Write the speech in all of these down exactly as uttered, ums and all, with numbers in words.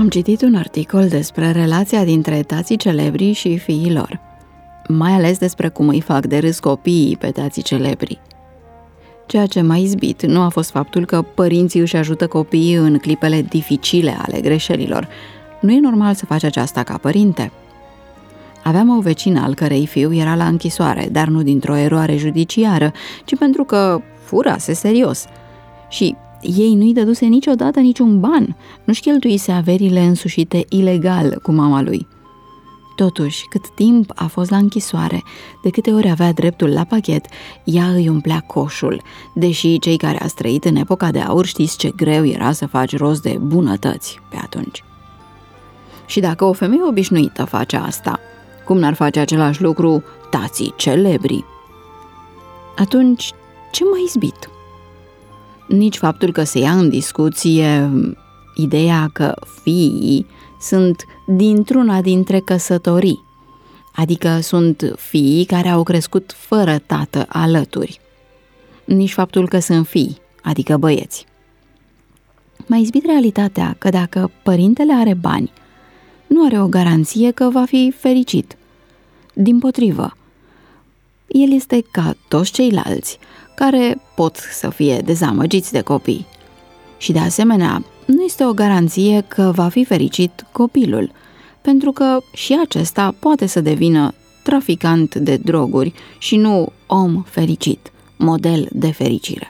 Am citit un articol despre relația dintre tații celebri și fiii lor, mai ales despre cum îi fac de râs copiii pe tații celebri. Ceea ce m-a izbit nu a fost faptul că părinții își ajută copiii în clipele dificile ale greșelilor. Nu e normal să faci aceasta ca părinte. Aveam o vecină al cărei fiu era la închisoare, dar nu dintr-o eroare judiciară, ci pentru că furase serios. Și ei nu-i dăduse niciodată niciun ban, nu-și cheltuise averile însușite ilegal cu mama lui. Totuși, cât timp a fost la închisoare, de câte ori avea dreptul la pachet, ea îi umplea coșul, deși cei care ați trăit în epoca de aur știți ce greu era să faci rost de bunătăți pe atunci. Și dacă o femeie obișnuită face asta, cum n-ar face același lucru tații celebri? Atunci, ce m-a izbit? Nici faptul că se ia în discuție ideea că fiii sunt dintr-una dintre căsătorii, adică sunt fiii care au crescut fără tată alături. Nici faptul că sunt fii, adică băieți. M-a izbit realitatea că dacă părintele are bani, nu are o garanție că va fi fericit. Dimpotrivă, el este ca toți ceilalți, care pot să fie dezamăgiți de copii. Și de asemenea, nu este o garanție că va fi fericit copilul, pentru că și acesta poate să devină traficant de droguri și nu om fericit, model de fericire.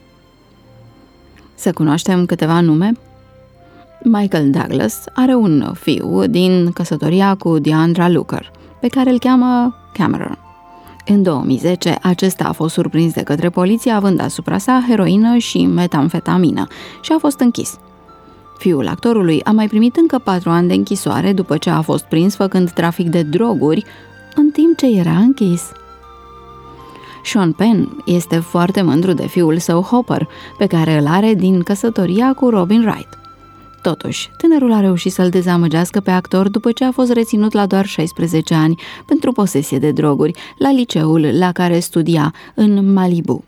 Să cunoaștem câteva nume? Michael Douglas are un fiu din căsătoria cu Deandra Luker, pe care îl cheamă Cameron. În două mii zece, acesta a fost surprins de către poliție având asupra sa heroină și metamfetamină și a fost închis. Fiul actorului a mai primit încă patru ani de închisoare după ce a fost prins făcând trafic de droguri în timp ce era închis. Sean Penn este foarte mândru de fiul său Hopper, pe care îl are din căsătoria cu Robin Wright. Totuși, tânărul a reușit să-l dezamăgească pe actor după ce a fost reținut la doar șaisprezece ani pentru posesie de droguri la liceul la care studia în Malibu.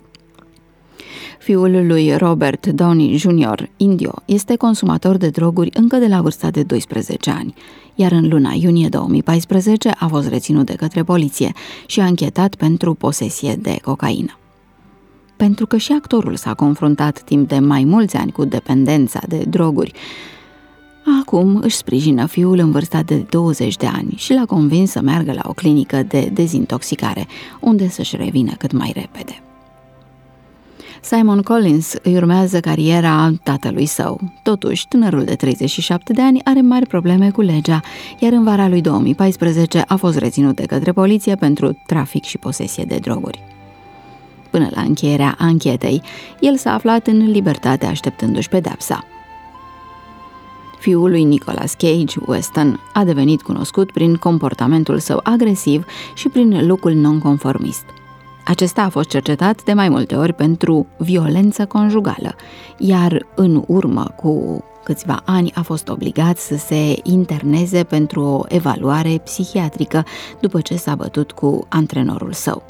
Fiul lui Robert Downey junior, Indio, este consumator de droguri încă de la vârsta de doisprezece ani, iar în luna iunie două mii paisprezece a fost reținut de către poliție și a anchetat pentru posesie de cocaină. Pentru că și actorul s-a confruntat timp de mai mulți ani cu dependența de droguri, acum își sprijină fiul în vârsta de douăzeci de ani și l-a convins să meargă la o clinică de dezintoxicare, unde să-și revină cât mai repede. Simon Collins îi urmează cariera tatălui său. Totuși, tânărul de treizeci și șapte de ani are mari probleme cu legea, iar în vara lui două mii paisprezece a fost reținut de către poliție pentru trafic și posesie de droguri. Până la încheierea anchetei, el s-a aflat în libertate așteptându-și pedepsa. Fiul lui Nicolas Cage, Weston, a devenit cunoscut prin comportamentul său agresiv și prin look-ul nonconformist. Acesta a fost cercetat de mai multe ori pentru violență conjugală, iar în urmă cu câțiva ani a fost obligat să se interneze pentru o evaluare psihiatrică după ce s-a bătut cu antrenorul său.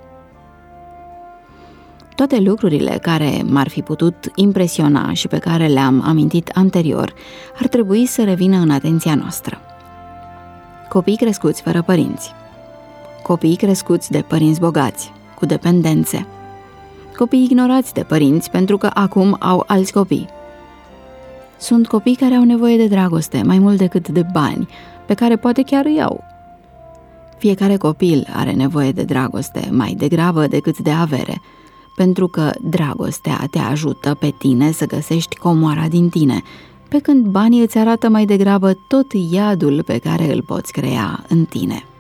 Toate lucrurile care m-ar fi putut impresiona și pe care le-am amintit anterior ar trebui să revină în atenția noastră. Copii crescuți fără părinți, copii crescuți de părinți bogați, cu dependențe, copii ignorați de părinți pentru că acum au alți copii. Sunt copii care au nevoie de dragoste mai mult decât de bani, pe care poate chiar îi au. Fiecare copil are nevoie de dragoste mai degrabă decât de avere, pentru că dragostea te ajută pe tine să găsești comoara din tine, pe când banii îți arată mai degrabă tot iadul pe care îl poți crea în tine.